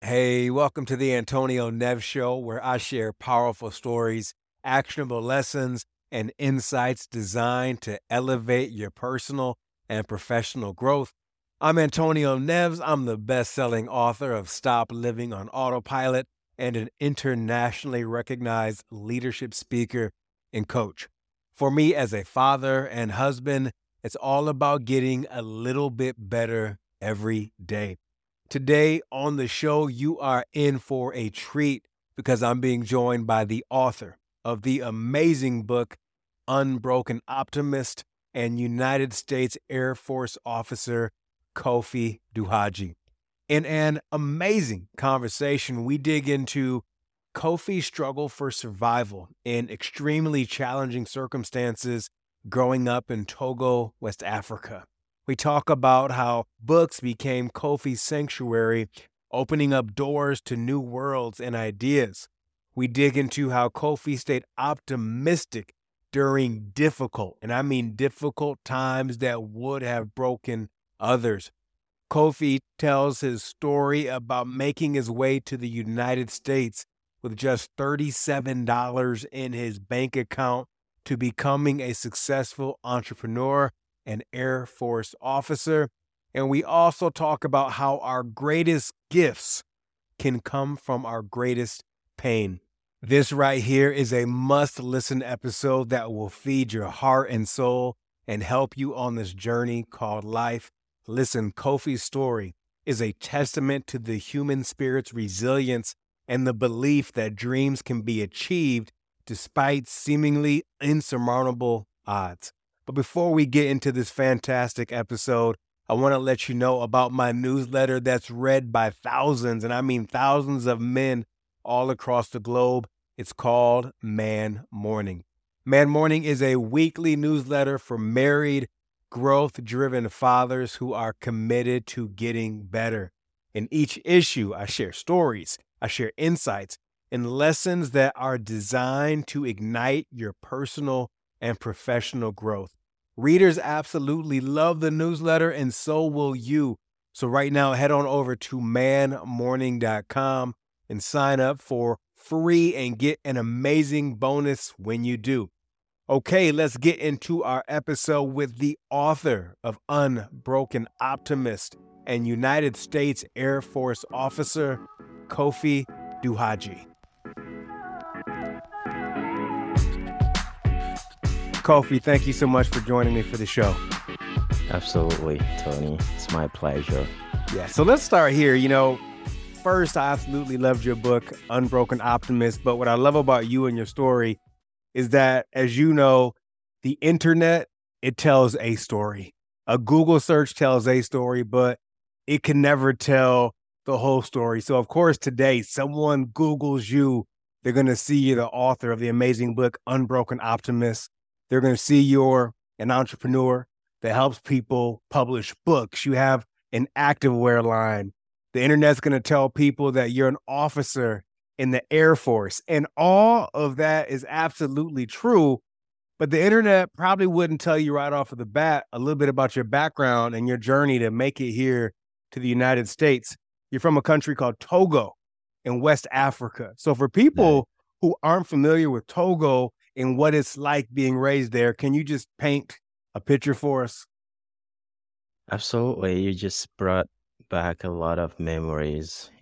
Hey, welcome to the Antonio Neves Show, where I share powerful stories, actionable lessons, and insights designed to elevate your personal and professional growth. I'm Antonio Neves. I'm the best selling author of Stop Living on Autopilot and an internationally recognized leadership speaker and coach. For me, as a father and husband, it's all about getting a little bit better every day. Today on the show, you are in for a treat because I'm being joined by the author of the amazing book, Unbroken Optimist, and United States Air Force officer, Kofi Duhaji. In an amazing conversation, we dig into Kofi's struggle for survival in extremely challenging circumstances growing up in Togo, West Africa. We talk about how books became Kofi's sanctuary, opening up doors to new worlds and ideas. We dig into how Kofi stayed optimistic during difficult, and I mean difficult times that would have broken others. Kofi tells his story about making his way to the United States with just $37 in his bank account to becoming a successful entrepreneur and Air Force officer. And we also talk about how our greatest gifts can come from our greatest pain. This right here is a must listen episode that will feed your heart and soul and help you on this journey called life. Listen, Kofi's story is a testament to the human spirit's resilience and the belief that dreams can be achieved despite seemingly insurmountable odds. But before we get into this fantastic episode, I want to let you know about my newsletter that's read by thousands, and I mean thousands of men all across the globe. It's called Man Morning. Man Morning is a weekly newsletter for married, growth-driven fathers who are committed to getting better. In each issue, I share stories, I share insights, and lessons that are designed to ignite your personal and professional growth. Readers absolutely love the newsletter, and so will you. So right now, head on over to manmorning.com and sign up for free and get an amazing bonus when you do. Okay, let's get into our episode with the author of Unbroken Optimist and United States Air Force officer, Kofi Duhaji. Kofi, thank you so much for joining me for the show. Absolutely, Tony. It's my pleasure. Yeah, so let's start here. First, I absolutely loved your book, Unbroken Optimist. But what I love about you and your story is that, as you know, the internet, it tells a story. A Google search tells a story, but it can never tell the whole story. So, of course, today, someone Googles you, they're going to see you're the author of the amazing book, Unbroken Optimist. They're going to see you're an entrepreneur that helps people publish books. You have an activewear line. The internet's going to tell people that you're an officer in the Air Force. And all of that is absolutely true. But the internet probably wouldn't tell you right off of the bat a little bit about your background and your journey to make it here to the United States. You're from a country called Togo in West Africa. So for people who aren't familiar with Togo and what it's like being raised there, can you just paint a picture for us? Absolutely. You just brought back a lot of memories,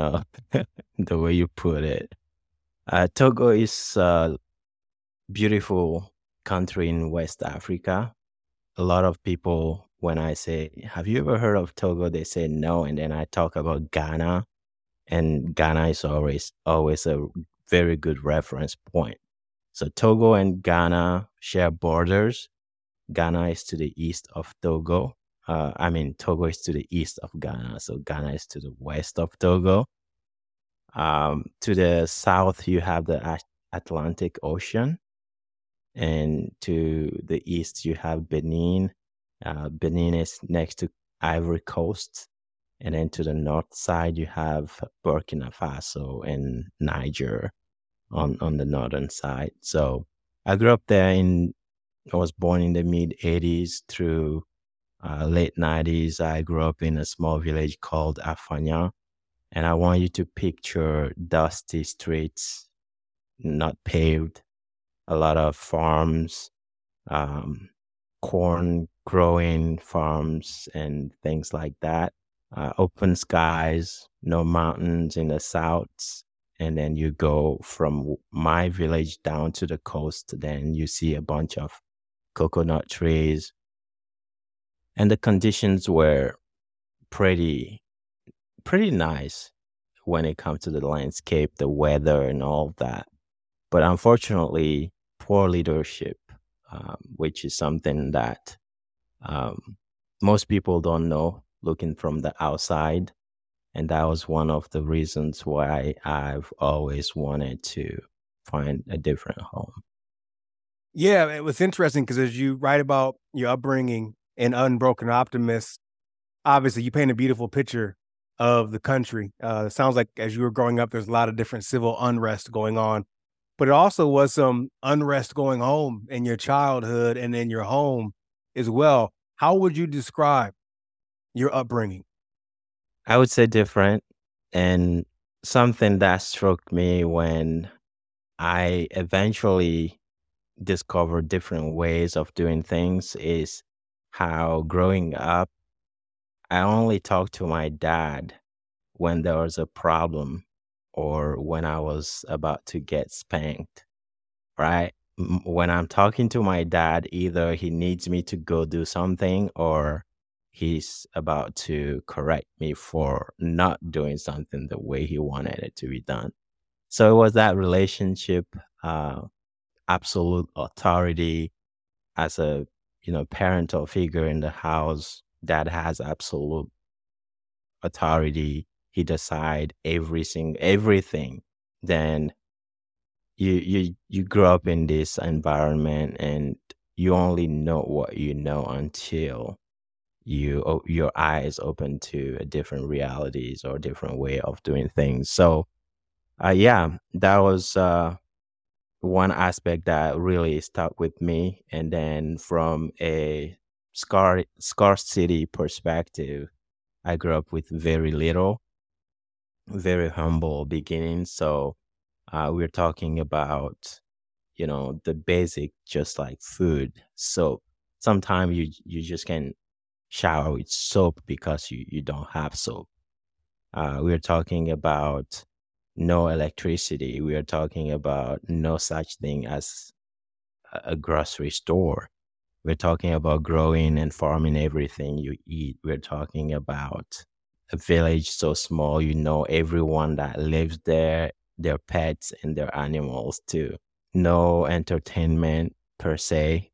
the way you put it. Togo is a beautiful country in West Africa. A lot of people, when I say, have you ever heard of Togo? They say no. And then I talk about Ghana. And Ghana is always a very good reference point. So Togo and Ghana share borders. Ghana is to the east of Togo. Togo is to the east of Ghana. So Ghana is to the west of Togo. To the south, you have the Atlantic Ocean. And to the east, you have Benin. Benin is next to Ivory Coast. And then to the north side, you have Burkina Faso and Niger on the northern side. So I grew up there I was born in the mid 80s through late 90s. I grew up in a small village called Afanya. And I want you to picture dusty streets, not paved, a lot of farms, um, corn growing farms, and things like that. Open skies, no mountains in the south. And then you go from my village down to the coast, then you see a bunch of coconut trees. And the conditions were pretty, pretty nice when it comes to the landscape, the weather, and all that. But unfortunately, poor leadership, which is something that um, most people don't know looking from the outside. And that was one of the reasons why I've always wanted to find a different home. Yeah, it was interesting because as you write about your upbringing in Unbroken Optimist, obviously you paint a beautiful picture of the country. It sounds like as you were growing up, there's a lot of different civil unrest going on, but it also was some unrest going home in your childhood and in your home as well. How would you describe your upbringing? I would say different. And something that struck me when I eventually discovered different ways of doing things is how growing up, I only talked to my dad when there was a problem or when I was about to get spanked, right? When I'm talking to my dad, either he needs me to go do something or he's about to correct me for not doing something the way he wanted it to be done. So it was that relationship, uh, absolute authority as a parental figure in the house. Dad has absolute authority. He decide everything. Then you grow up in this environment and you only know what you know until your eyes open to a different realities or different way of doing things. So yeah, that was one aspect that really stuck with me. And then from a scarcity perspective, I grew up with very little, very humble beginnings. So we're talking about, the basic, just like food. So sometimes you just can shower with soap because you don't have soap. We're talking about no electricity. We are talking about no such thing as a grocery store. We're talking about growing and farming everything you eat. We're talking about a village so small, you know everyone that lives there, their pets and their animals too. No entertainment per se.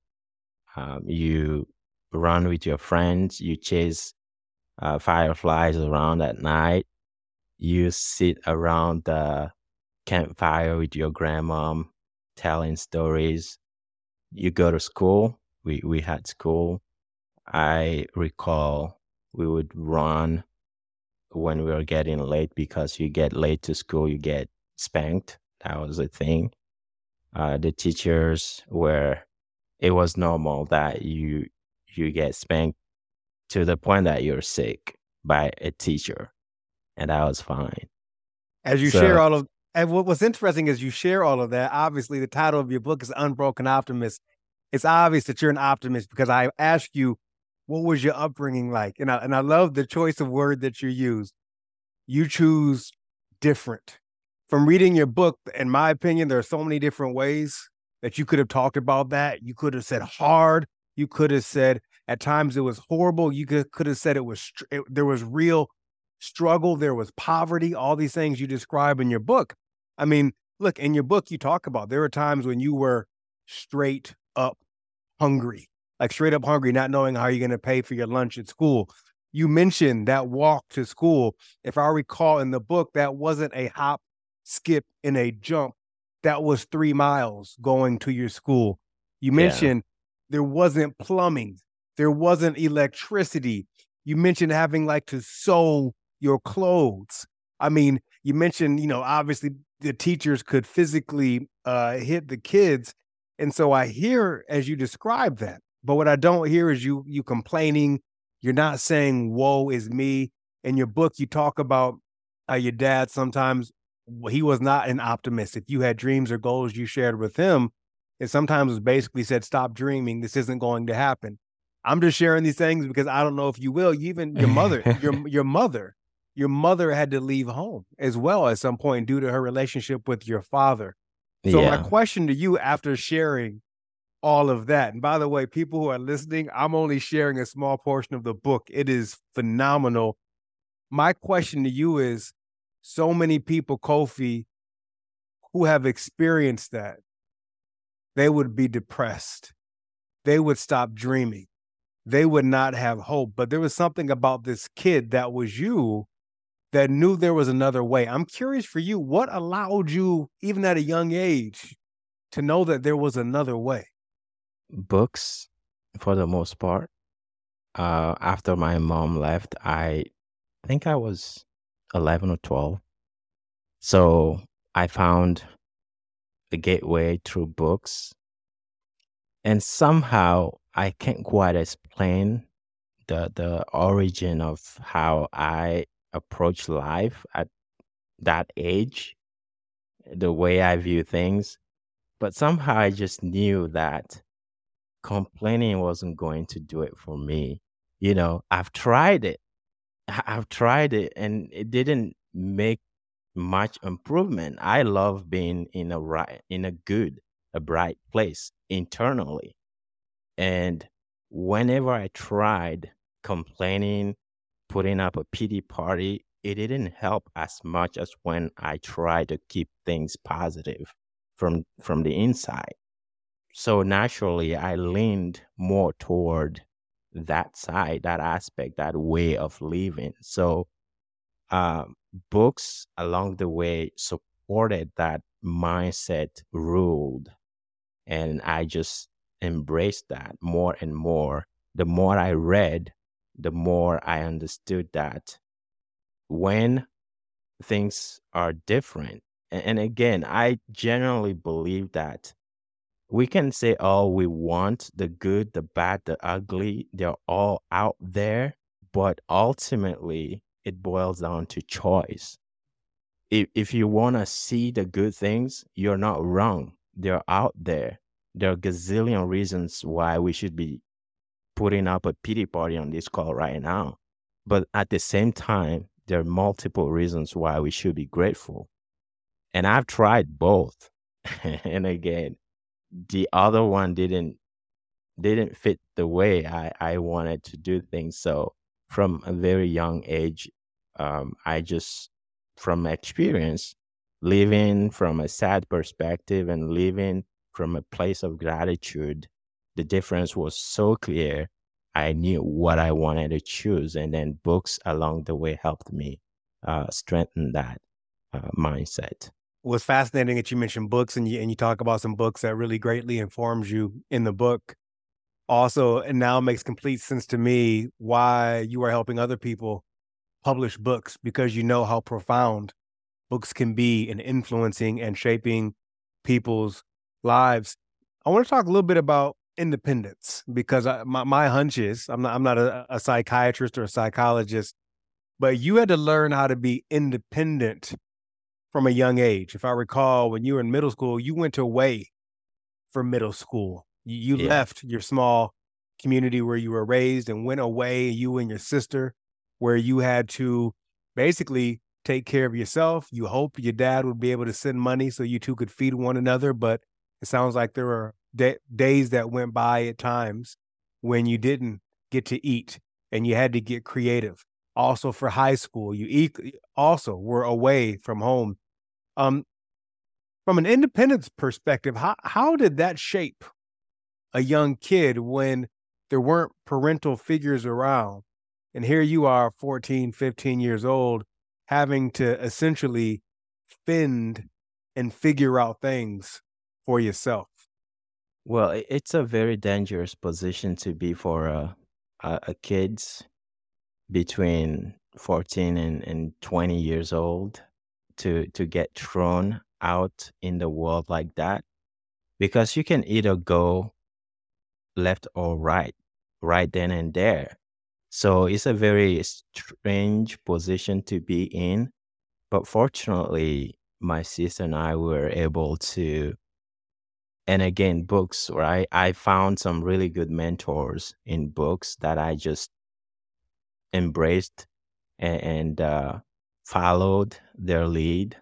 You run with your friends, you chase fireflies around at night, you sit around the campfire with your grandmom telling stories. You go to school. We had school. I recall we would run when we were getting late because you get late to school, you get spanked. That was a thing. The teachers were, it was normal that you get spanked to the point that you're sick by a teacher, and that was fine. As you share So all of and what's interesting is you share all of that. Obviously, the title of your book is Unbroken Optimist. It's obvious that you're an optimist because I asked you, what was your upbringing like? And I love the choice of word that you use. You choose different. From reading your book, in my opinion, there are so many different ways that you could have talked about that. You could have said hard. You could have said at times it was horrible. You could have said there was real struggle, there was poverty, all these things you describe in your book. I mean, look, in your book, you talk about there were times when you were straight up hungry, like straight up hungry, not knowing how you're going to pay for your lunch at school. You mentioned that walk to school. If I recall in the book, that wasn't a hop, skip, and a jump. That was 3 miles going to your school. You yeah, mentioned there wasn't plumbing, there wasn't electricity. You mentioned having like to sew your clothes. I mean, you mentioned, obviously the teachers could physically hit the kids. And so I hear as you describe that, but what I don't hear is you complaining. You're not saying woe is me. In your book, you talk about your dad sometimes he was not an optimist. If you had dreams or goals you shared with him, it sometimes was basically said, "Stop dreaming. This isn't going to happen." I'm just sharing these things because I don't know if you will. You even your mother had to leave home as well at some point due to her relationship with your father. So my Yeah. question to you after sharing all of that, and by the way, people who are listening, I'm only sharing a small portion of the book. It is phenomenal. My question to you is, so many people, Kofi, who have experienced that, they would be depressed. They would stop dreaming. They would not have hope. But there was something about this kid that was you that knew there was another way. I'm curious for you, what allowed you, even at a young age, to know that there was another way? Books, for the most part. After my mom left, I think I was 11 or 12. So I found a gateway through books. And somehow I can't quite explain the origin of how I approach life at that age, the way I view things. But somehow I just knew that complaining wasn't going to do it for me. I've tried it. I've tried it and it didn't make much improvement. I love being in a good, a bright place internally. And whenever I tried complaining, putting up a pity party, it didn't help as much as when I tried to keep things positive from the inside. So naturally, I leaned more toward that side, that aspect, that way of living. So um, books along the way supported that mindset ruled, and I just embraced that more and more. The more I read, the more I understood that when things are different, and again, I generally believe that we can say all we want, the good, the bad, the ugly, they're all out there, but ultimately it boils down to choice. If you want to see the good things, you're not wrong. They're out there. There are gazillion reasons why we should be putting up a pity party on this call right now. But at the same time, there are multiple reasons why we should be grateful. And I've tried both. And again, the other one didn't fit the way I wanted to do things. So from a very young age, I just, from experience, living from a sad perspective and living from a place of gratitude, the difference was so clear. I knew what I wanted to choose, and then books along the way helped me strengthen that mindset. Was fascinating that you mentioned books and you talk about some books that really greatly informs you in the book. Also, and now it makes complete sense to me why you are helping other people publish books because you know how profound books can be in influencing and shaping people's lives. I want to talk a little bit about independence because my hunch is I'm not a psychiatrist or a psychologist, but you had to learn how to be independent from a young age. If I recall, when you were in middle school, you went away for middle school. You Yeah. left your small community where you were raised and went away, you and your sister, where you had to basically take care of yourself. You hoped your dad would be able to send money so you two could feed one another, but it sounds like there were days that went by at times when you didn't get to eat and you had to get creative. Also for high school, also were away from home. Um, from an independence perspective, how did that shape a young kid when there weren't parental figures around? And here you are, 14, 15 years old, having to essentially fend and figure out things for yourself. Well, it's a very dangerous position to be for a kids between 14 and 20 years old to get thrown out in the world like that, because you can either go left or right then and there. So it's a very strange position to be in. But fortunately, my sister and I were able to, and again, books, right? I found some really good mentors in books that I just embraced and followed their lead.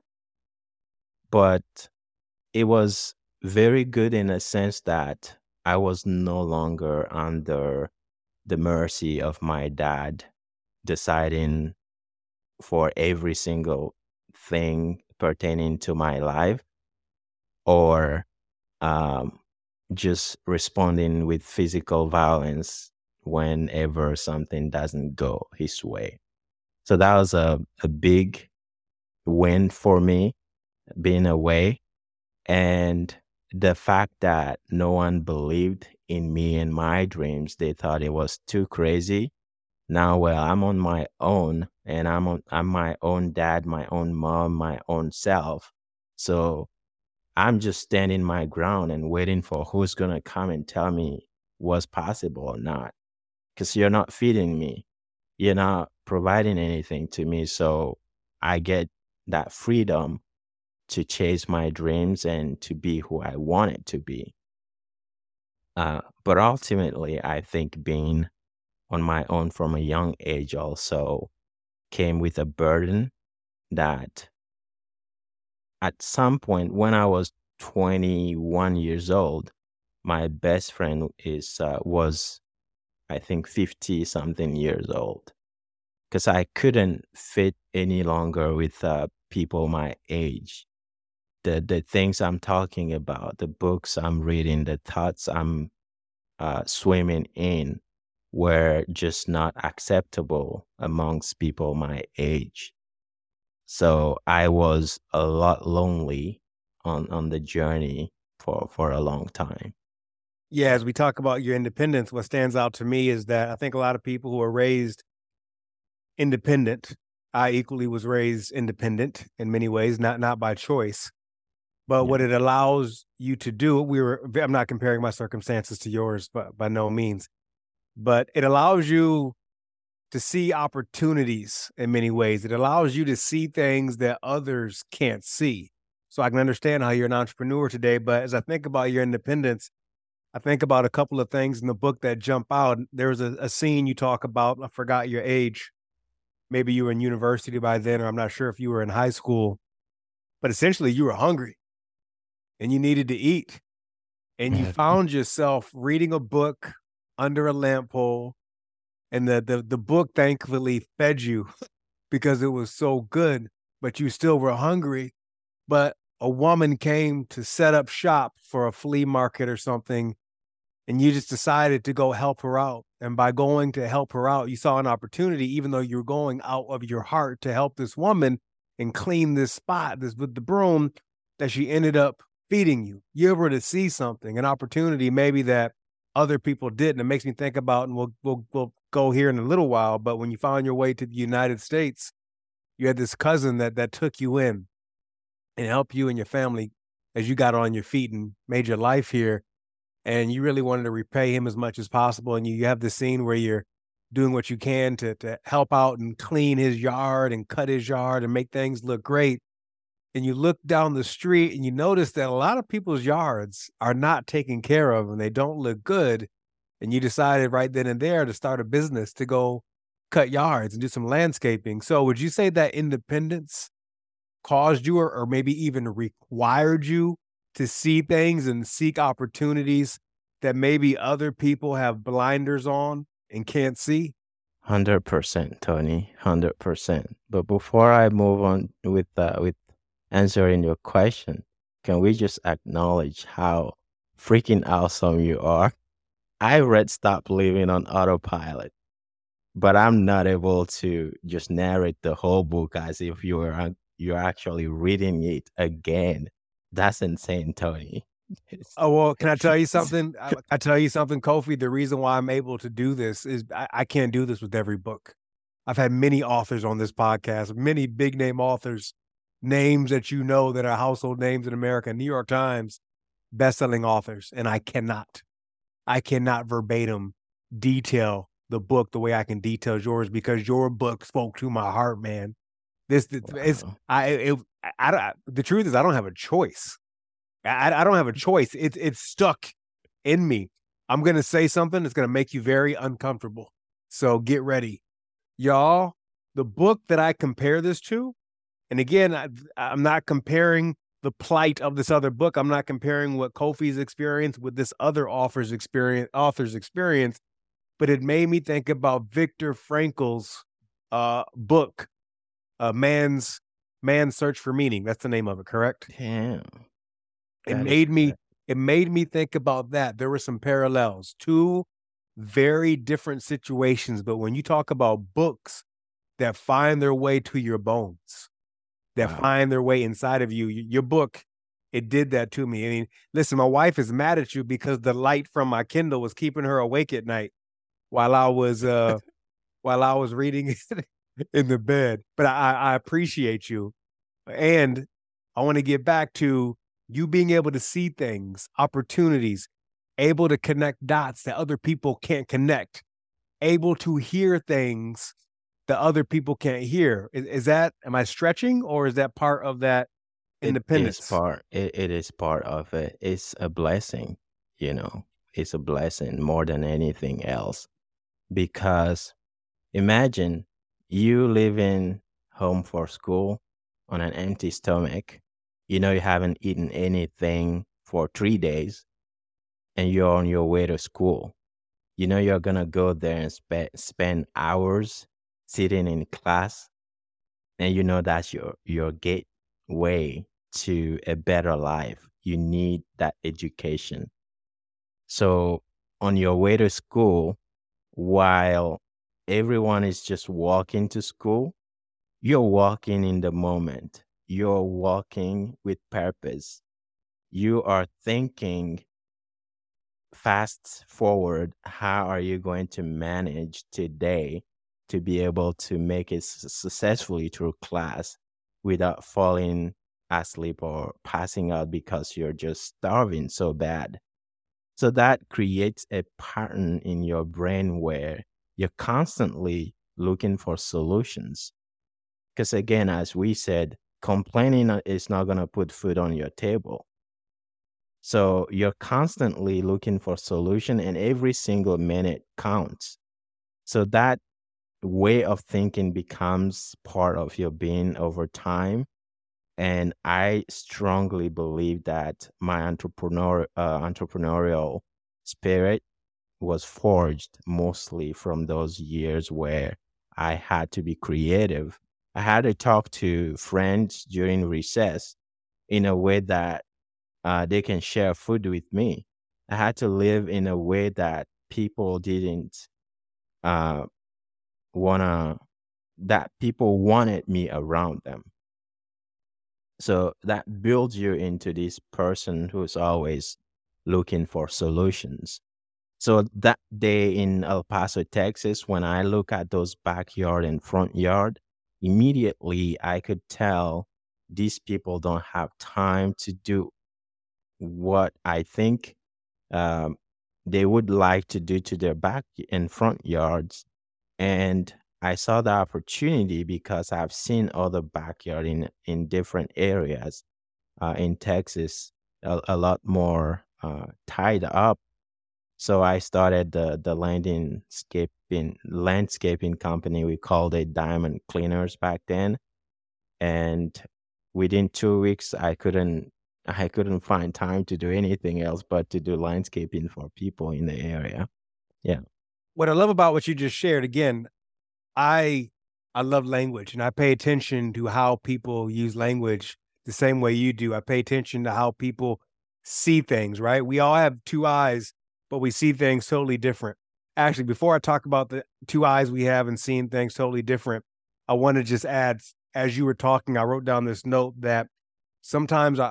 But it was very good in a sense that I was no longer under the mercy of my dad deciding for every single thing pertaining to my life, or um, just responding with physical violence whenever something doesn't go his way. So that was a big win for me, being away. And the fact that no one believed in me and my dreams, they thought it was too crazy. Now, well, I'm on my own, and I'm my own dad, my own mom, my own self. So I'm just standing my ground and waiting for who's gonna come and tell me what's possible or not. Because you're not feeding me, you're not providing anything to me. So I get that freedom to chase my dreams and to be who I want it to be. But ultimately, I think being on my own from a young age also came with a burden that at some point when I was 21 years old, my best friend was, I think, 50 something years old, because I couldn't fit any longer with people my age. The things I'm talking about, the books I'm reading, the thoughts I'm swimming in were just not acceptable amongst people my age. So I was a lot lonely on the journey for a long time. Yeah, as we talk about your independence, what stands out to me is that I think a lot of people who are raised independent, I equally was raised independent in many ways, not by choice, but Yeah. what it allows you to do, I'm not comparing my circumstances to yours, but by no means, but it allows you to see opportunities in many ways. It allows you to see things that others can't see. So I can understand how you're an entrepreneur today, but as I think about your independence, I think about a couple of things in the book that jump out. There's a scene you talk about. I forgot your age. Maybe you were in university by then, or I'm not sure if you were in high school, but essentially you were hungry and you needed to eat. And you found yourself reading a book under a lamp pole, and the book thankfully fed you because it was so good, but you still were hungry. But a woman came to set up shop for a flea market or something, and you just decided to go help her out. And by going to help her out, you saw an opportunity, even though you were going out of your heart to help this woman and clean this spot, this with the broom, that she ended up feeding you. You're able to see something, an opportunity maybe that other people didn't. It makes me think about, and we'll go here in a little while, but when you found your way to the United States, you had this cousin that took you in and helped you and your family as you got on your feet and made your life here, and you really wanted to repay him as much as possible. And you have this scene where you're doing what you can to help out and clean his yard and cut his yard and make things look great. And you look down the street and you notice that a lot of people's yards are not taken care of and they don't look good. And you decided right then and there to start a business to go cut yards and do some landscaping. So would you say that independence caused you or maybe even required you to see things and seek opportunities that maybe other people have blinders on and can't see? 100%, Tony, 100%. But before I move on with answering your question, can we just acknowledge how freaking awesome you are? I read Stop Living on Autopilot, but I'm not able to just narrate the whole book as if you're actually reading it again. That's insane, Tony. Oh, well, can I tell you something? I tell you something, Kofi. The reason why I'm able to do this is I can't do this with every book. I've had many authors on this podcast, many big name authors, names that you know that are household names in America, New York Times, best-selling authors, and I cannot verbatim detail the book the way I can detail yours because your book spoke to my heart, man. It's Wow. I don't the truth is I don't have a choice. I don't have a choice. It's stuck in me. I'm gonna say something that's gonna make you very uncomfortable. So get ready. Y'all, the book that I compare this to, and again, I'm not comparing the plight of this other book. I'm not comparing what Kofi's experience with this other author's experience, but it made me think about Viktor Frankl's book, Man's Search for Meaning. That's the name of it, correct? Damn. It That is made me correct. it made me think about that. There were some parallels, 2 very different situations, but when you talk about books that find their way to your bones, that Wow. find their way inside of you, your book, it did that to me. I mean, listen, my wife is mad at you because the light from my Kindle was keeping her awake at night while while I was reading it in the bed, but I appreciate you. And I want to get back to you being able to see things, opportunities, able to connect dots that other people can't connect, able to hear things that other people can't hear. Is that, am I stretching or is that part of that independence? It is part of it. It's a blessing, you know. It's a blessing more than anything else. Because imagine you leaving home for school on an empty stomach. You know you haven't eaten anything for 3 days and you're on your way to school. You know you're gonna go there and spend hours sitting in class, and you know that's your gateway to a better life. You need that education. So on your way to school, while everyone is just walking to school, you're walking in the moment. You're walking with purpose. You are thinking fast forward, how are you going to manage today to be able to make it successfully through class without falling asleep or passing out because you're just starving so bad? So that creates a pattern in your brain where you're constantly looking for solutions. Because again, as we said, complaining is not going to put food on your table. So you're constantly looking for solution and every single minute counts. So that way of thinking becomes part of your being over time. And I strongly believe that my entrepreneurial spirit was forged mostly from those years where I had to be creative. I had to talk to friends during recess in a way that they can share food with me. I had to live in a way that people didn't uh, wanna, that people wanted me around them. So that builds you into this person who's always looking for solutions. So that day in El Paso, Texas, when I look at those backyard and front yard, immediately I could tell these people don't have time to do what I think um, they would like to do to their back and front yards. And I saw the opportunity because I've seen other backyard in different areas in Texas a lot more tied up. So I started the landscaping company. We called it Diamond Cleaners back then, and within 2 weeks I couldn't find time to do anything else but to do landscaping for people in the area. Yeah. What I love about what you just shared, again, I I love language and I pay attention to how people use language the same way you do. I pay attention to how people see things, right? We all have 2 eyes, but we see things totally different. Actually, before I talk about the 2 eyes we have and seeing things totally different, I wanna just add, as you were talking, I wrote down this note that sometimes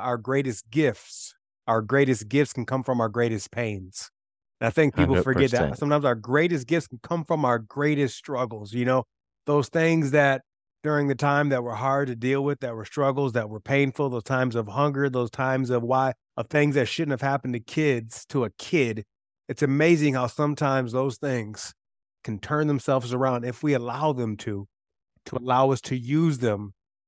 our greatest gifts can come from our greatest pains. And I think people forget that. 100%. Sometimes our greatest gifts can come from our greatest struggles, you know, those things that during the time that were hard to deal with, that were struggles, that were painful, those times of hunger, those times of things that shouldn't have happened to a kid. It's amazing how sometimes those things can turn themselves around if we allow them to allow us to use them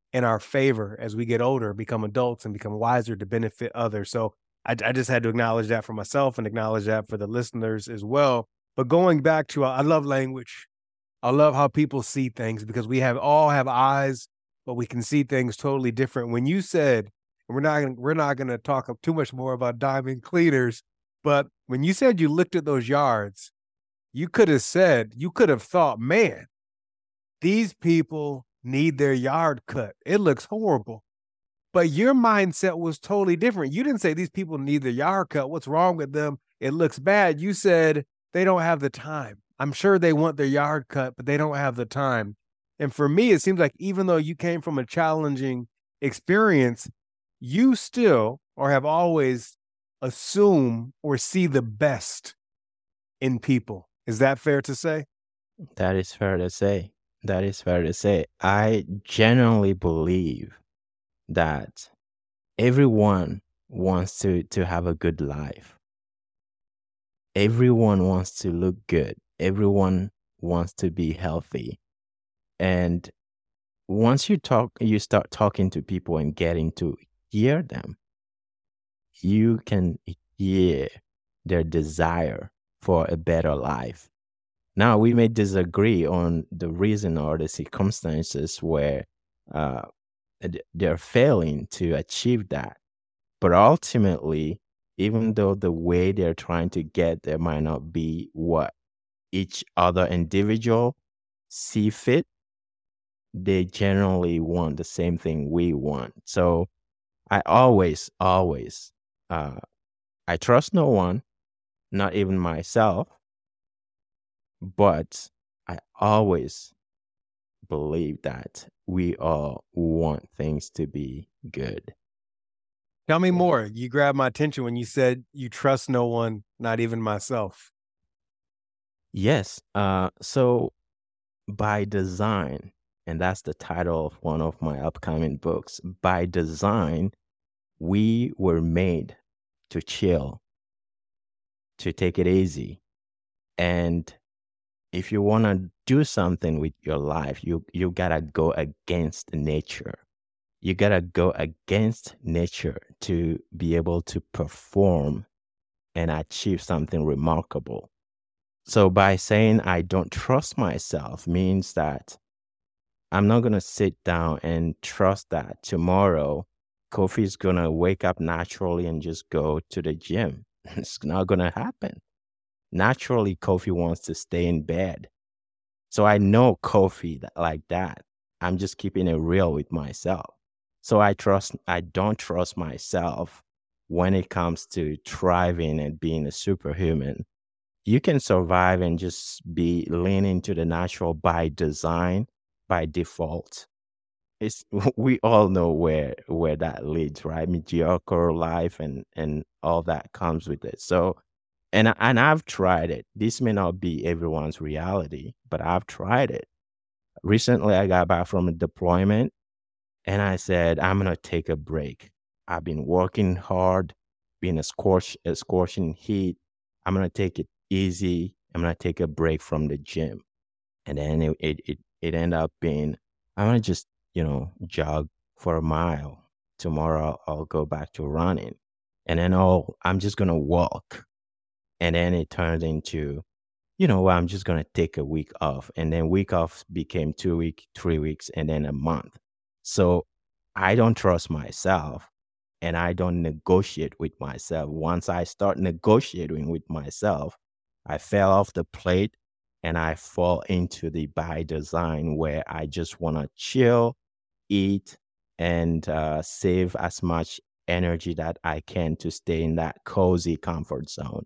in our favor as we get older, become adults, and become wiser to benefit others. So I just had to acknowledge that for myself and acknowledge that for the listeners as well. But going back to, I love language. I love how people see things because we have all have eyes, but we can see things totally different. When you said, and we're not gonna talk too much more about diamond cleaners, but when you said you looked at those yards, you could have thought, man, these people need their yard cut. It looks horrible. But your mindset was totally different. You didn't say these people need their yard cut. What's wrong with them? It looks bad. You said they don't have the time. I'm sure they want their yard cut, but they don't have the time. And for me, it seems like even though you came from a challenging experience, you still or have always assume or see the best in people. Is that fair to say? That is fair to say. That is fair to say. I genuinely believe that everyone wants to have a good life. Everyone wants to look good. Everyone wants to be healthy. And once you start talking to people and getting to hear them, you can hear their desire for a better life. Now, we may disagree on the reason or the circumstances where uh, they're failing to achieve that. But ultimately, even though the way they're trying to get there might not be what each other individual see fit, they generally want the same thing we want. So I always, uh, I trust no one, not even myself, but I always believe that we all want things to be good. Tell me Yeah. more. You grabbed my attention when you said you trust no one, not even myself. Yes. So by design, and that's the title of one of my upcoming books. By design, we were made to chill, to take it easy. And if you want to do something with your life, you gotta go against nature. You gotta go against nature to be able to perform and achieve something remarkable. So by saying I don't trust myself means that I'm not gonna sit down and trust that tomorrow Kofi is gonna wake up naturally and just go to the gym. It's not gonna happen. Naturally, Kofi wants to stay in bed. So I know Kofi like that. I'm just keeping it real with myself. So I don't trust myself when it comes to thriving and being a superhuman. You can survive and just be leaning to the natural by design, by default. It's we all know where that leads, right? Mediocre life and all that comes with it. So and I've tried it. This may not be everyone's reality, but I've tried it. Recently, I got back from a deployment and I said, I'm gonna take a break. I've been working hard, been a scorching heat. I'm gonna take it easy. I'm gonna take a break from the gym. And then it ended up being, I'm gonna just, jog for a mile. Tomorrow I'll go back to running. And then I'm just gonna walk. And then it turned into, well, I'm just gonna take a week off. And then week off became 2 week, 3 weeks, and then a month. So I don't trust myself and I don't negotiate with myself. Once I start negotiating with myself, I fell off the plate and I fall into the by design where I just want to chill, eat, and save as much energy that I can to stay in that cozy comfort zone.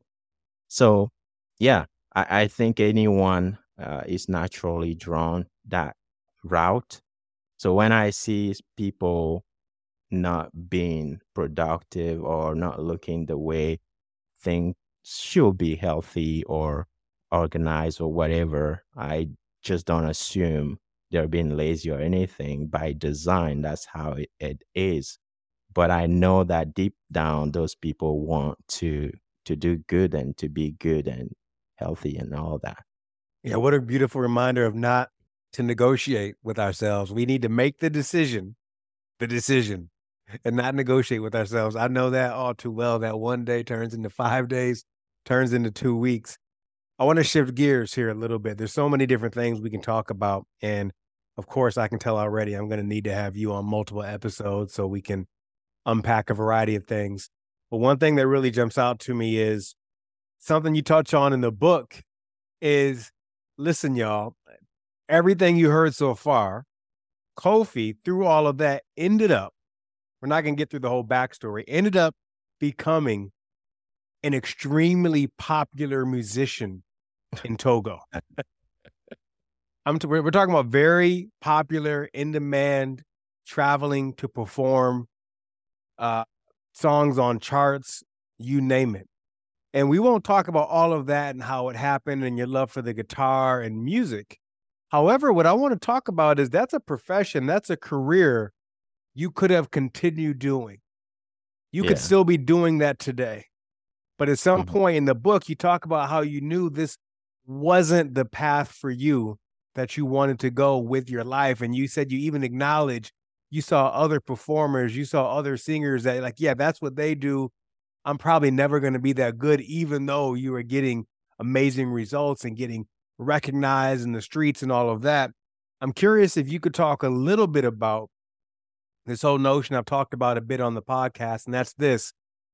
So, yeah, I think anyone is naturally drawn that route. So when I see people not being productive or not looking the way things should be healthy or organized or whatever, I just don't assume they're being lazy or anything. By design, that's how it is. But I know that deep down, those people want to do good and to be good and healthy and all that. Yeah, what a beautiful reminder of not to negotiate with ourselves. We need to make the decision the decision and not negotiate with ourselves. I know that all too well, that one day turns into 5 days, turns into 2 weeks. I wanna shift gears here a little bit. There's so many different things we can talk about, and, of course, I can tell already I'm gonna need to have you on multiple episodes so we can unpack a variety of things. But one thing that really jumps out to me is something you touch on in the book is, listen, y'all, everything you heard so far, Kofi, through all of that, ended up, we're not gonna get through the whole backstory, ended up becoming an extremely popular musician in Togo. We're talking about very popular, in demand, traveling to perform uh, songs on charts, you name it. And we won't talk about all of that and how it happened and your love for the guitar and music. However, what I want to talk about is that's a profession, that's a career you could have continued doing. You could Yeah. still be doing that today. But at some Mhm. point in the book, you talk about how you knew this wasn't the path for you that you wanted to go with your life. And you said you even acknowledged you saw other performers, you saw other singers that, like, yeah, that's what they do. I'm probably never going to be that good, even though you were getting amazing results and getting recognized in the streets and all of that. I'm curious if you could talk a little bit about this whole notion I've talked about a bit on the podcast, and that's this: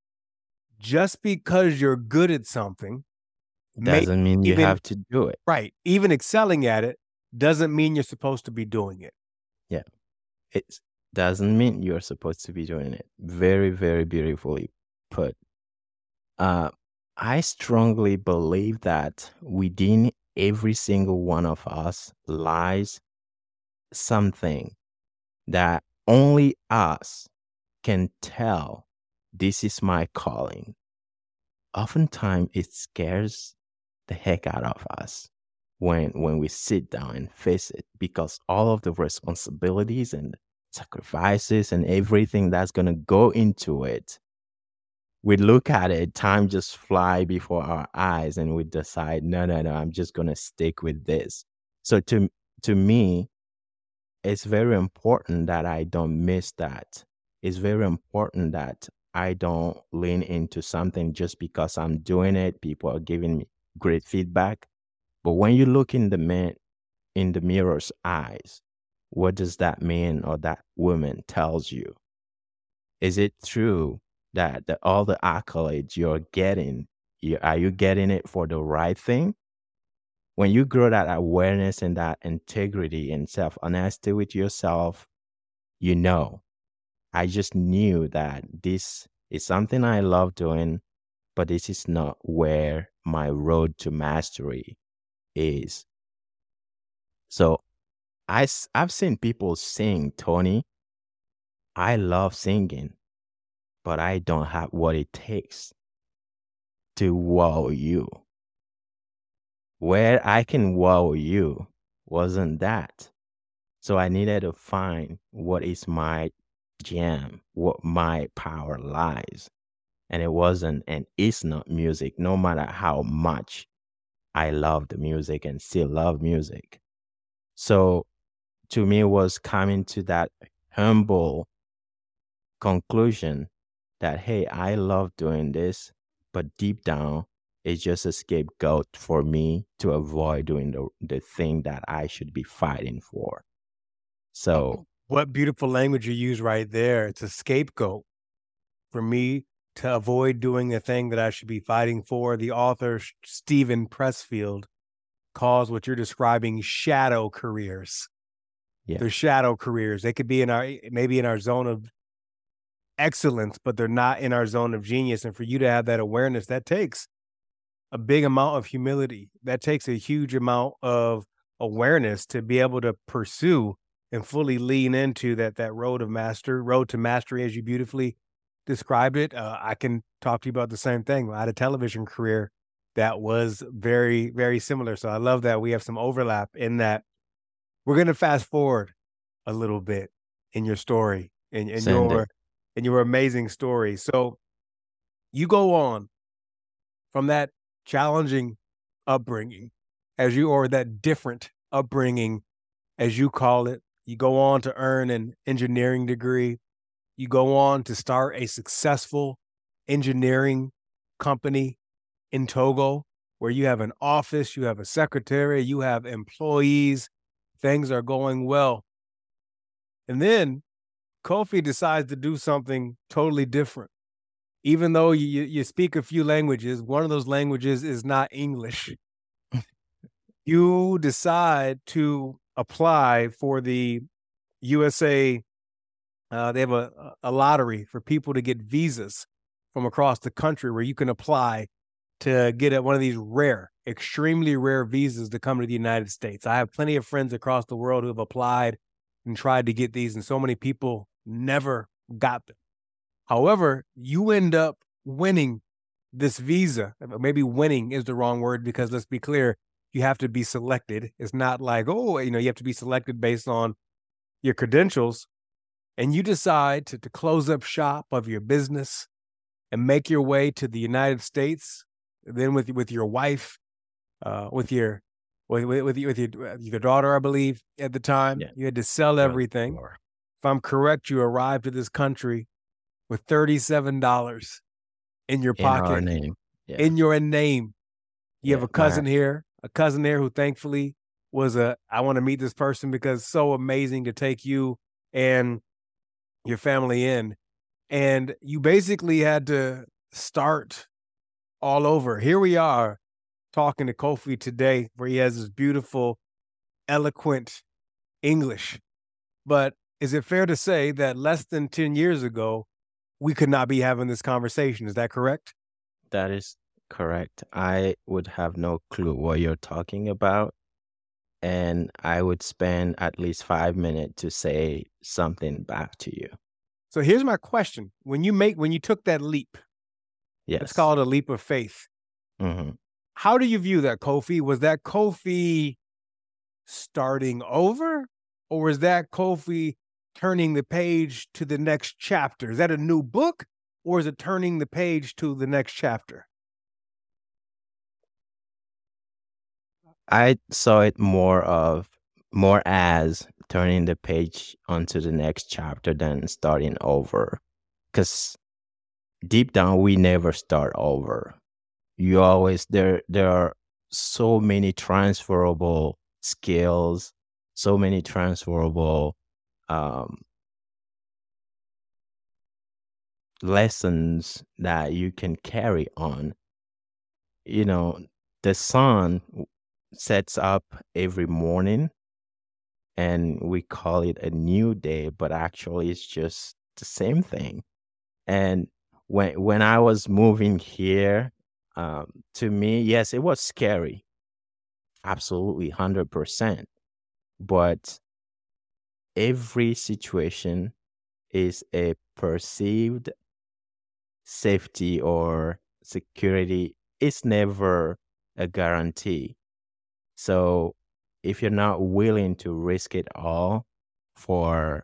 just because you're good at something, may Doesn't mean you even have to do it. right, even excelling at it doesn't mean you're supposed to be doing it. Yeah. It doesn't mean you're supposed to be doing it. Very, very beautifully put. Uh, I strongly believe that within every single one of us lies something that only us can tell this is my calling. Oftentimes, it scares the heck out of us when we sit down and face it because all of the responsibilities and sacrifices and everything that's going to go into it, we look at it, time just fly before our eyes, and we decide, no, no, no, I'm just gonna stick with this. So to me, it's very important that I don't miss that. It's very important that I don't lean into something just because I'm doing it. People are giving me great feedback. But when you look in the mirror's eyes, what does that man or that woman tells you? Is it true that all the accolades you're getting, are you getting it for the right thing? When you grow that awareness and that integrity and self honesty with yourself, you know, I just knew that this is something I love doing, but this is not where my road to mastery is. So I've seen people sing, Tony. I love singing, but I don't have what it takes to wow you. Where I can wow you wasn't that. So I needed to find what is my jam, what my power lies. And it wasn't and it's not music, no matter how much I love the music and still love music. So to me, it was coming to that humble conclusion that, hey, I love doing this, but deep down, it's just a scapegoat for me to avoid doing the thing that I should be fighting for. So, What beautiful language you use right there. It's a scapegoat for me to avoid doing the thing that I should be fighting for. The author, Stephen Pressfield, calls what you're describing shadow careers. yeah, They're shadow careers. They could be in our maybe in our zone of excellence, but they're not in our zone of genius. And for you to have that awareness, that takes a big amount of humility. That takes a huge amount of awareness to be able to pursue and fully lean into that road to mastery, as you beautifully described it. I can talk to you about the same thing. I had a television career that was very, very similar. So I love that we have some overlap in that. We're gonna fast forward a little bit in your story, send it. in your amazing story. So you go on from that challenging upbringing, as you or that different upbringing, as you call it. You go on to earn an engineering degree. You go on to start a successful engineering company in Togo where you have an office, you have a secretary, you have employees. Things are going well. And then Kofi decides to do something totally different. Even though you speak a few languages, one of those languages is not English. You decide to apply for the USA. They have a lottery for people to get visas from across the country where you can apply to get one of these rare, extremely rare visas to come to the United States. I have plenty of friends across the world who have applied and tried to get these, and so many people never got them. However, you end up winning this visa. Maybe winning is the wrong word because let's be clear, you have to be selected. It's not like, oh, you have to be selected based on your credentials. And you decide to close up shop of your business and make your way to the United States. Then with your wife, with your daughter, I believe at the time, Yeah. you had to sell everything. If I'm correct, you arrived to this country with $37 in your In our pocket, name. Yeah. in your name. You have Yeah, a cousin here who thankfully was I want to meet this person because it's so amazing to take you and your family in. And you basically had to start all over. Here we are talking to Kofi today, where he has this beautiful, eloquent English. But is it fair to say that less than 10 years ago, we could not be having this conversation? Is that correct? That is correct. I would have no clue what you're talking about. And I would spend at least 5 minutes to say something back to you. So here's my question. When you took that leap, Yes. it's called a leap of faith. Mhm. How do you view that, Kofi? Was that Kofi starting over? Or is that Kofi turning the page to the next chapter? Is that a new book? Or is it turning the page to the next chapter? I saw it more as turning the page onto the next chapter than starting over. Because deep down, we never start over. You always there are so many transferable skills, so many transferable um, lessons that you can carry on. You know, the sun sets up every morning and we call it a new day, but actually it's just the same thing. And when I was moving here, to me, yes, it was scary, absolutely 100%. But every situation is a perceived safety or security. It's never a guarantee. So if you're not willing to risk it all for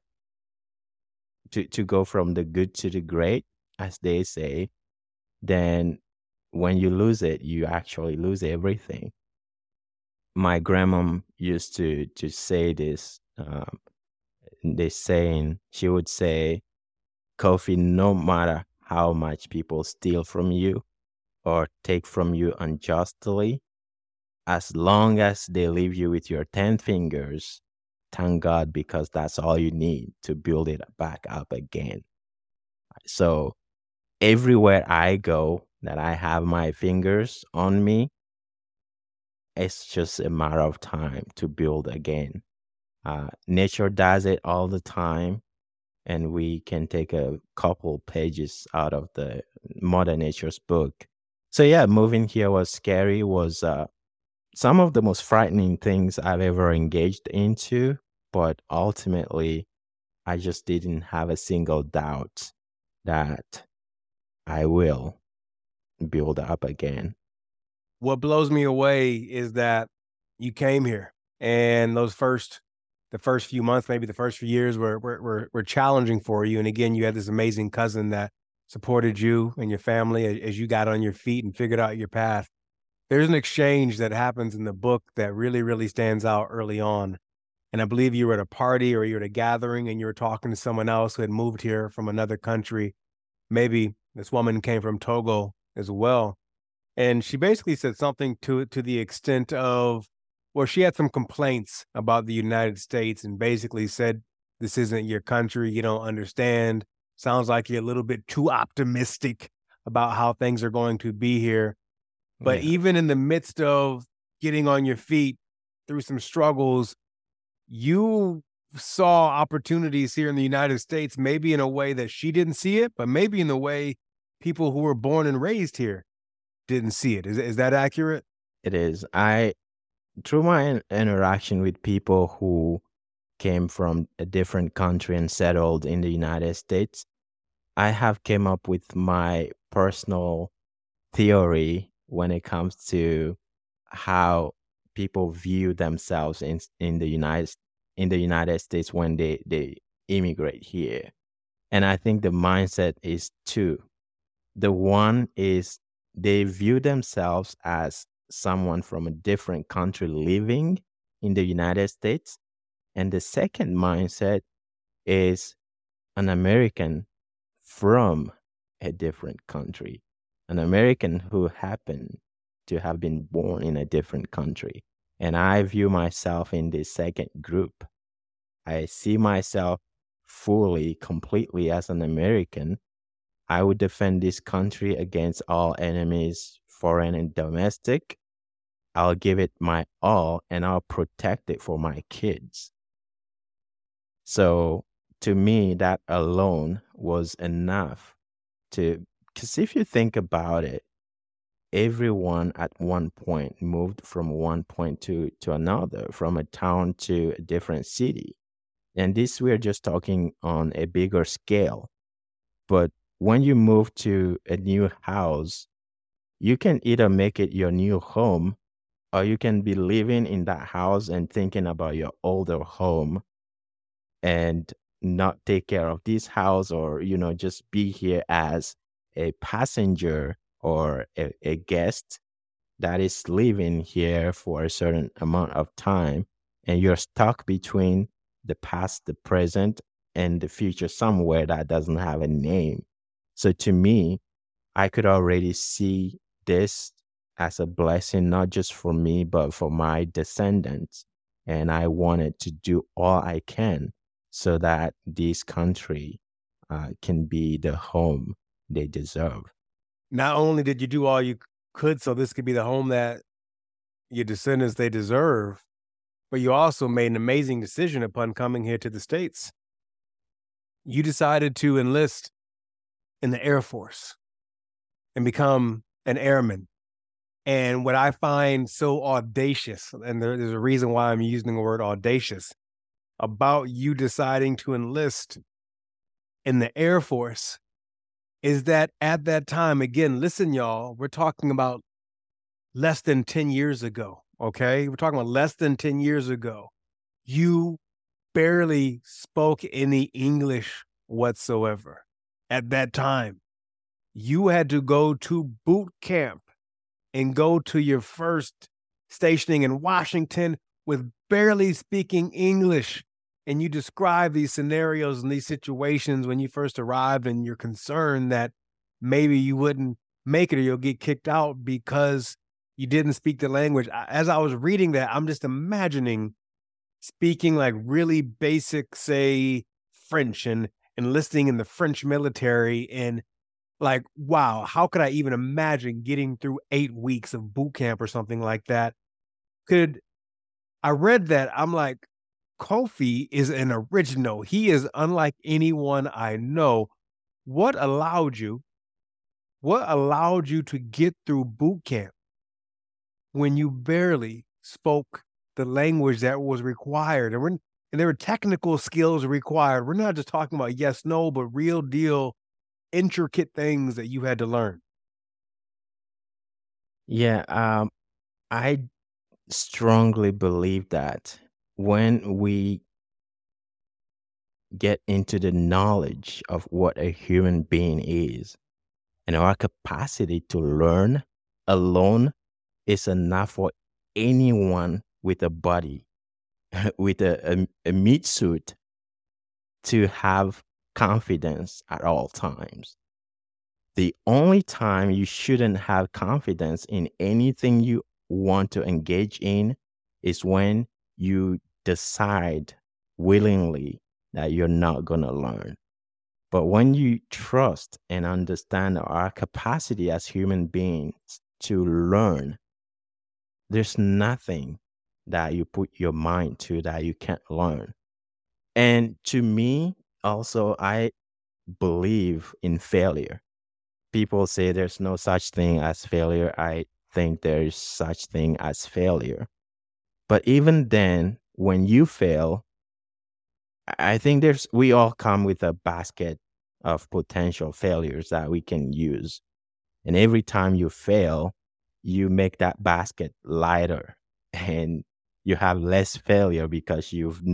to go from the good to the great, as they say, then when you lose it, you actually lose everything. My grandmom used to say this. This saying, she would say, "Kofi, no matter how much people steal from you or take from you unjustly, as long as they leave you with your 10 fingers, thank God, because that's all you need to build it back up again." So everywhere I go that I have my fingers on me, it's just a matter of time to build again. Nature does it all the time, and we can take a couple pages out of the Mother Nature's book. So yeah, moving here was scary, was some of the most frightening things I've ever engaged into, but ultimately, I just didn't have a single doubt that I will build up again. What blows me away is that you came here and the first few months, maybe the first few years were challenging for you. And again, you had this amazing cousin that supported you and your family as you got on your feet and figured out your path. There's an exchange that happens in the book that really, really stands out early on. And I believe you were at a party or you were at a gathering and you were talking to someone else who had moved here from another country. Maybe this woman came from Togo as well. And she basically said something to the extent of, well, she had some complaints about the United States and basically said, this isn't your country. You don't understand. Sounds like you're a little bit too optimistic about how things are going to be here. But Yeah, even in the midst of getting on your feet through some struggles, you saw opportunities here in the United States, maybe in a way that she didn't see it, but maybe in the way people who were born and raised here didn't see it. Is that accurate? it is. I through my interaction with people who came from a different country and settled in the United States, I have came up with my personal theory when it comes to how people view themselves in the United States when they immigrate here. And I think the mindset is two. The one is they view themselves as someone from a different country living in the United States. And the second mindset is an American from a different country, an American who happened to have been born in a different country. And I view myself in the second group. I see myself fully, completely as an American. I would defend this country against all enemies, foreign and domestic. I'll give it my all and I'll protect it for my kids. So to me, that alone was enough to, because if you think about it, everyone at one point moved from one point to another, from a town to a different city. And this, we're just talking on a bigger scale. But when you move to a new house, you can either make it your new home or you can be living in that house and thinking about your older home and not take care of this house, or just be here as a passenger or a guest that is living here for a certain amount of time, and you're stuck between the past, the present, and the future, somewhere that doesn't have a name. So to me, I could already see this as a blessing, not just for me, but for my descendants. And I wanted to do all I can so that this country can be the home they deserve. Not only did you do all you could so this could be the home that your descendants they deserve, but you also made an amazing decision upon coming here to the States. You decided to enlist in the Air Force and become an airman. And what I find so audacious, and there's a reason why I'm using the word audacious, about you deciding to enlist in the Air Force is that at that time, again, listen, y'all, we're talking about less than 10 years ago, okay? We're talking about less than 10 years ago. You barely spoke any English whatsoever at that time. You had to go to boot camp and go to your first stationing in Washington with barely speaking English. And you describe these scenarios and these situations when you first arrived, and you're concerned that maybe you wouldn't make it or you'll get kicked out because you didn't speak the language. As I was reading that, I'm just imagining speaking like really basic, say, French and enlisting in the French military and like, wow, how could I even imagine getting through 8 weeks of boot camp or something like that? Could I read that, I'm like, Kofi is an original. He is unlike anyone I know. What allowed you what allowed you to get through boot camp when you barely spoke the language that was required? And there were technical skills required. We're not just talking about yes, no, but real deal intricate things that you had to learn. Yeah, I strongly believe that when we get into the knowledge of what a human being is and our capacity to learn alone is enough for anyone with a body. with a meat suit to have confidence at all times. The only time you shouldn't have confidence in anything you want to engage in is when you decide willingly that you're not going to learn. But when you trust and understand our capacity as human beings to learn, there's nothing that you put your mind to that you can't learn. And to me, also, I believe in failure. People say there's no such thing as failure. I think there is such thing as failure. But even then, when you fail, I think we all come with a basket of potential failures that we can use. And every time you fail, you make that basket lighter and you have less failure because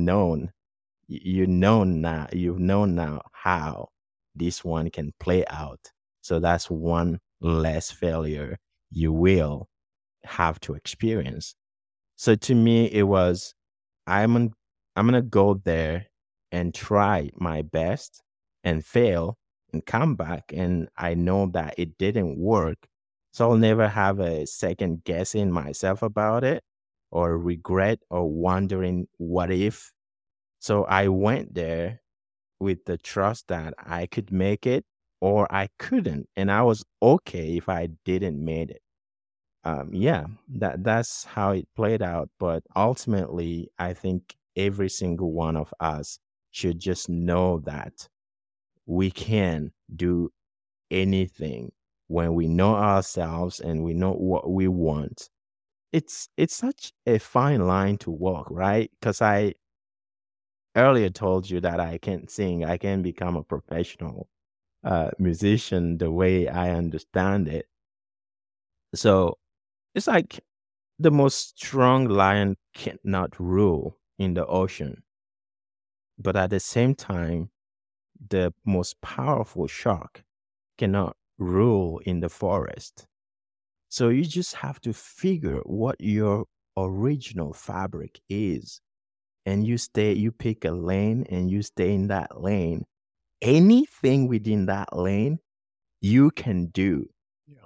you've known now how this one can play out. So that's one less failure you will have to experience. So to me, it was I'm on, I'm gonna go there and try my best and fail and come back, and I know that it didn't work. So I'll never have a second guessing myself about it or regret or wondering what if. So I went there with the trust that I could make it or I couldn't, and I was okay if I didn't make it. Yeah, that's how it played out. But ultimately, I think every single one of us should just know that we can do anything when we know ourselves and we know what we want. It's such a fine line to walk, right? Because I earlier told you that I can't sing, I can become a professional musician the way I understand it. So it's like the most strong lion cannot rule in the ocean, but at the same time, the most powerful shark cannot rule in the forest. So you just have to figure what your original fabric is. And you pick a lane and you stay in that lane. Anything within that lane, you can do. Yeah.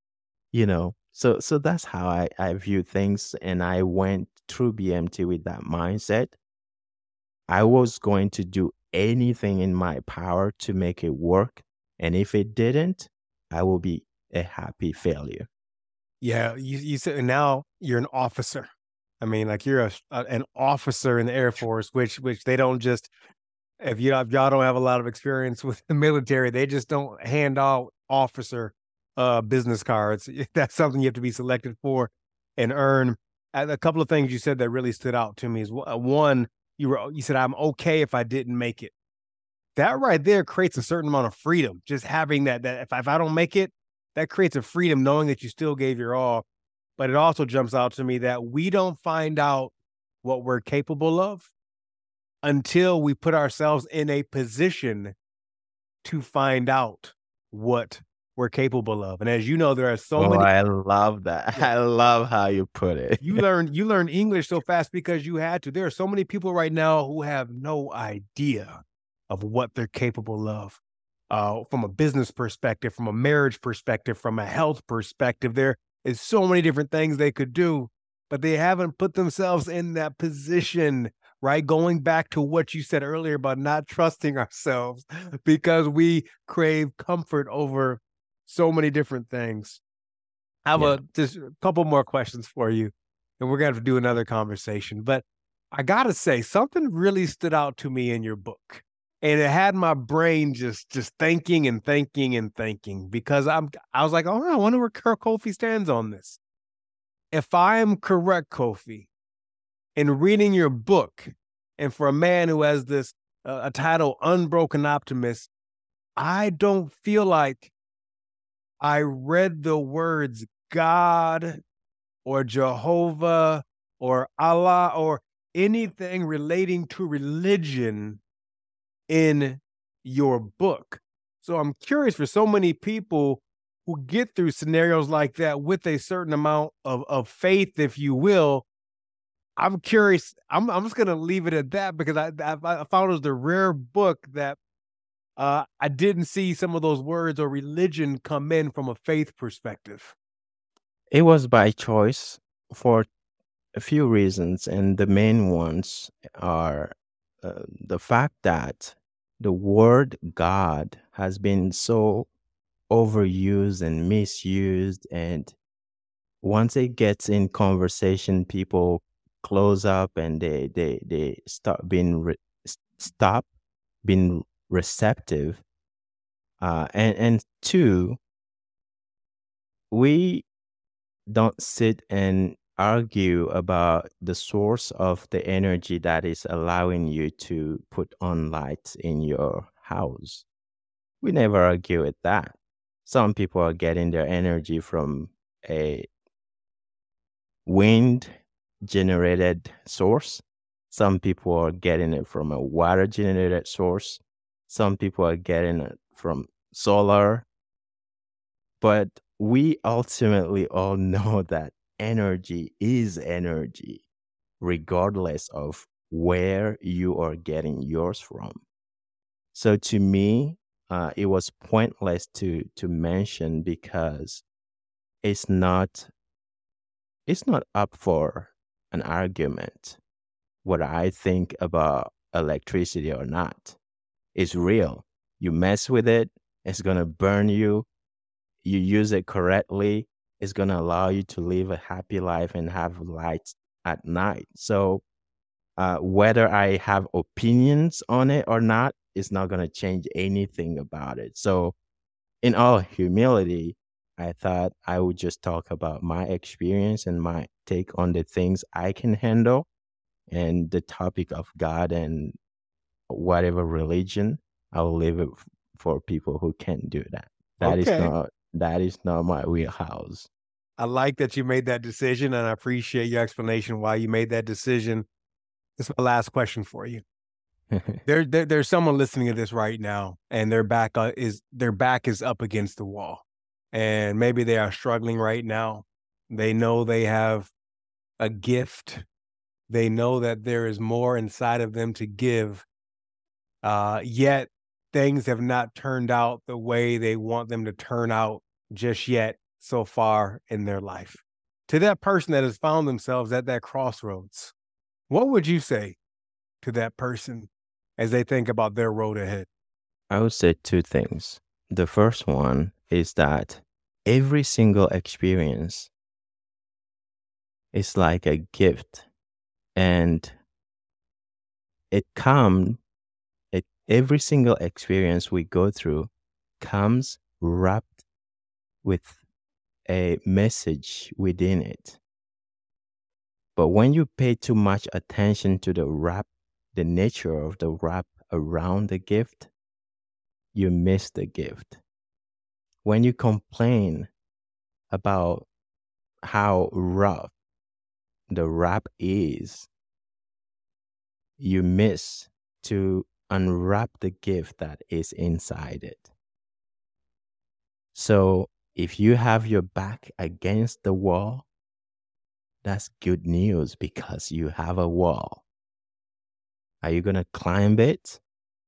So that's how I view things, and I went through BMT with that mindset. I was going to do anything in my power to make it work, and if it didn't, I will be a happy failure. Yeah, you said now you're an officer. I mean, like you're an officer in the Air Force, which they don't just if y'all don't have a lot of experience with the military, they just don't hand out officer business cards. That's something you have to be selected for and earn. A couple of things you said that really stood out to me is one, you said I'm okay if I didn't make it. That right there creates a certain amount of freedom. Just having that if I don't make it, that creates a freedom knowing that you still gave your all. But it also jumps out to me that we don't find out what we're capable of until we put ourselves in a position to find out what we're capable of. And as you know, there are so Oh, many. I love that. Yeah, I love how you put it. you learn English so fast because you had to. There are so many people right now who have no idea of what they're capable of. From a business perspective, from a marriage perspective, from a health perspective, there is so many different things they could do, but they haven't put themselves in that position, right? Going back to what you said earlier about not trusting ourselves because we crave comfort over so many different things. I have Yeah. just a couple more questions for you, and we're gonna have to do another conversation. But I gotta say, something really stood out to me in your book, and it had my brain just thinking and thinking and thinking because I was like, oh, I wonder where Kofi stands on this. If I am correct, Kofi, in reading your book, and for a man who has this a title, Unbroken Optimist, I don't feel like I read the words God or Jehovah or Allah or anything relating to religion in your book. So I'm curious for so many people who get through scenarios like that with a certain amount of faith, if you will, I'm curious. I'm just gonna leave it at that because I found it was the rare book that I didn't see some of those words or religion come in from a faith perspective. It was by choice for a few reasons, and the main ones are the fact that the word God has been so overused and misused, and once it gets in conversation, people close up and they start being stop being receptive. And two, we don't sit and argue about the source of the energy that is allowing you to put on lights in your house. We never argue with that. Some people are getting their energy from a wind generated source. Some people are getting it from a water generated source. Some people are getting it from solar. But we ultimately all know that energy is energy, regardless of where you are getting yours from. So to me, it was pointless to mention because it's not it's not up for an argument what I think about electricity or not. It's real. You mess with it, it's gonna burn you. You use it correctly, it's gonna allow you to live a happy life and have lights at night. So whether I have opinions on it or not, it's not gonna change anything about it. So in all humility, I thought I would just talk about my experience and my take on the things I can handle, and the topic of God and whatever religion, I'll leave it for people who can't do that. Okay. That is not my wheelhouse. I like that you made that decision, and I appreciate your explanation why you made that decision. This is my last question for you. There's someone listening to this right now, and their back is up against the wall, and maybe they are struggling right now. They know they have a gift. They know that there is more inside of them to give, yet things have not turned out the way they want them to turn out just yet so far in their life. To that person that has found themselves at that crossroads, what would you say to that person as they think about their road ahead? I would say two things. The first one is that every single experience is like a gift, and it comes, every single experience we go through comes wrapped with a message within it. But when you pay too much attention to the nature of the wrap around the gift, you miss the gift. When you complain about how rough the wrap is, you miss to unwrap the gift that is inside it. So if you have your back against the wall, that's good news because you have a wall. Are you going to climb it?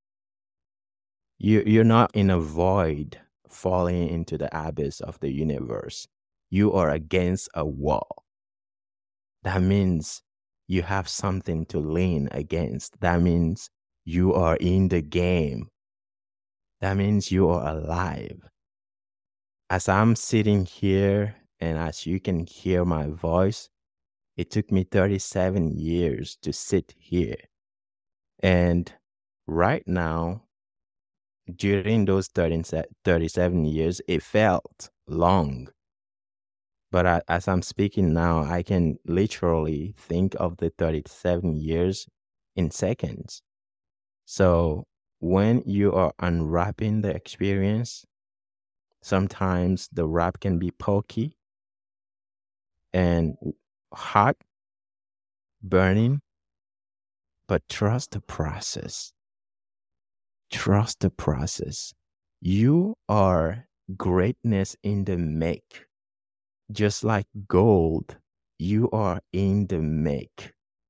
You're not in a void falling into the abyss of the universe. You are against a wall. That means you have something to lean against. That means you are in the game. That means you are alive. As I'm sitting here and as you can hear my voice, it took me 37 years to sit here. And right now, during those 37 years, it felt long. But as I'm speaking now, I can literally think of the 37 years in seconds. So when you are unwrapping the experience, sometimes the wrap can be pokey and hot, burning, but trust the process. Trust the process. You are greatness in the make. Just like gold, you are in the make.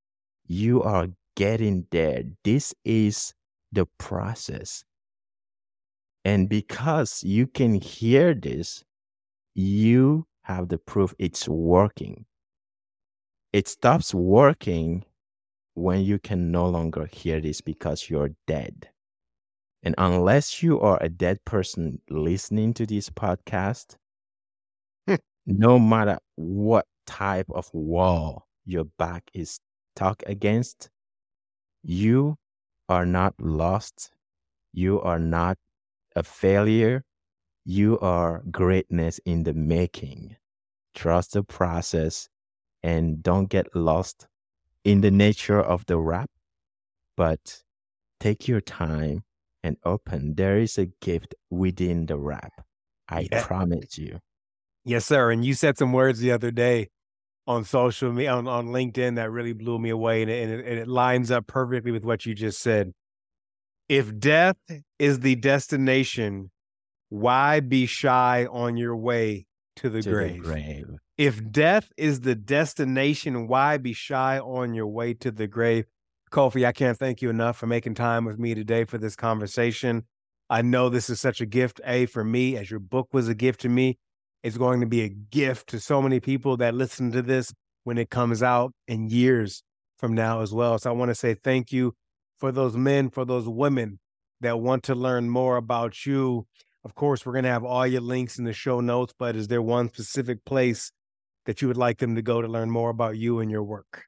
You are getting there. This is the process. And because you can hear this, you have the proof it's working. It stops working when you can no longer hear this because you're dead. And unless you are a dead person listening to this podcast, no matter what type of wall your back is stuck against, you are not lost. You are not a failure. You are greatness in the making. Trust the process and don't get lost in the nature of the rap, but take your time and open. There is a gift within the rap. I Yeah. promise you. Yes, sir. And you said some words the other day on social media, on LinkedIn, that really blew me away. And it lines up perfectly with what you just said. If death is the destination, why be shy on your way to the To the grave? grave. If death is the destination, why be shy on your way to the grave? Kofi, I can't thank you enough for making time with me today for this conversation. I know this is such a gift, for me, as your book was a gift to me. It's going to be a gift to so many people that listen to this when it comes out in years from now as well. So I want to say thank you for those men, for those women that want to learn more about you. Of course, we're going to have all your links in the show notes, but is there one specific place that you would like them to go to learn more about you and your work?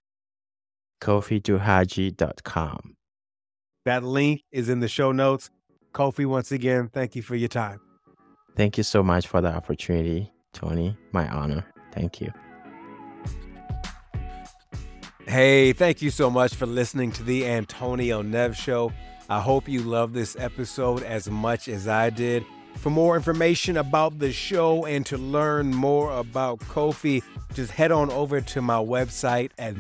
KofiDuhaji.com. That link is in the show notes. Kofi, once again, thank you for your time. Thank you so much for the opportunity, Tony. My honor. Thank you. Hey, thank you so much for listening to the Antonio Neves Show. I hope you love this episode as much as I did. For more information about the show and to learn more about Kofi, just head on over to my website at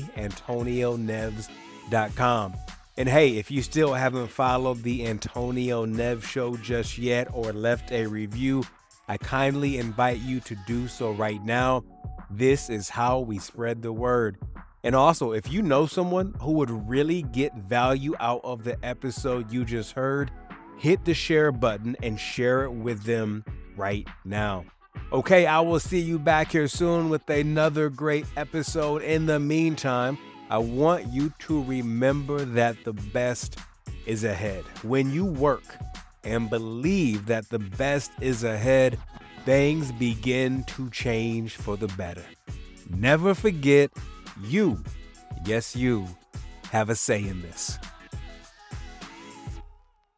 theantonioneves.com. And hey, if you still haven't followed the Antonio Neves Show just yet or left a review, I kindly invite you to do so right now. This is how we spread the word. And also, if you know someone who would really get value out of the episode you just heard, hit the share button and share it with them right now. Okay, I will see you back here soon with another great episode. In the meantime, I want you to remember that the best is ahead. When you work and believe that the best is ahead, things begin to change for the better. Never forget, you, yes, you, have a say in this.